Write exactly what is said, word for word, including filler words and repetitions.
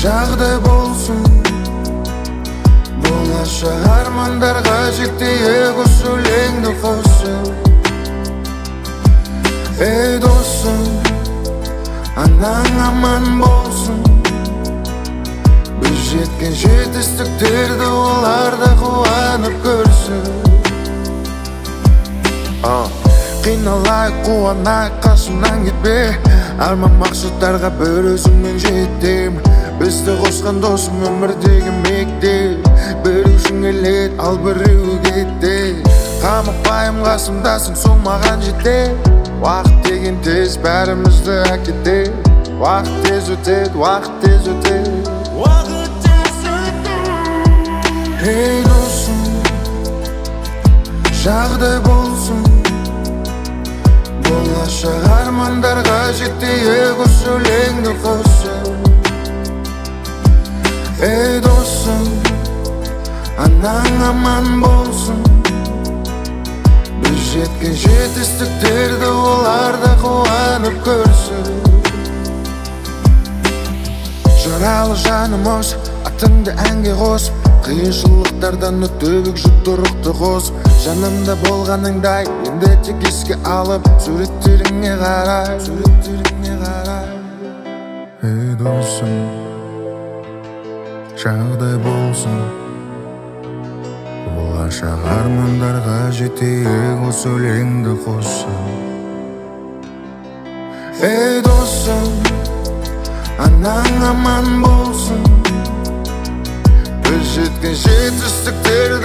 жағдай болсын, болашақ армандарға жетейік осы өлеңді қосып. Ей досым, анаң аман болсын, біз жеткен жетістіктерді олар да қуанып көрсін. Қиналайық, қуанайық, қасымнан кетпе, арман мақсаттарға бір өзіңмен жетем. Бізді қосқан досым өмірдегі мектеп, біреуің келеді, ал біреуі кетеді. Қамықпайым, қасымдасың, сол маған жетеді. Уақыт деген тез бәрімізді әкетеді. Уақыт тез өтеді, уақыт тез өтеді, уақыт тез өтеді. Ей досым, жағдай болсын, болашақ армандарға жетейік осы өлеңді қосып. Ей досым, анаң аман болсын, біз жеткен жетістіктерді олар да қуанып көрсін. Жаралы жаным осы, атыңды әнге қосып, қиыншылықтардан өтіп жүкті рухты қосып. Жанымда болғаныңдай енді тек еске алып, суреттеріңе қарай, суреттеріңе қарай. Ей досым, жағдай болсын, болашақ армандарға жетейік осы өлеңді қосып. Ей досым, анаң аман болсын, біз жеткен жетістіктерді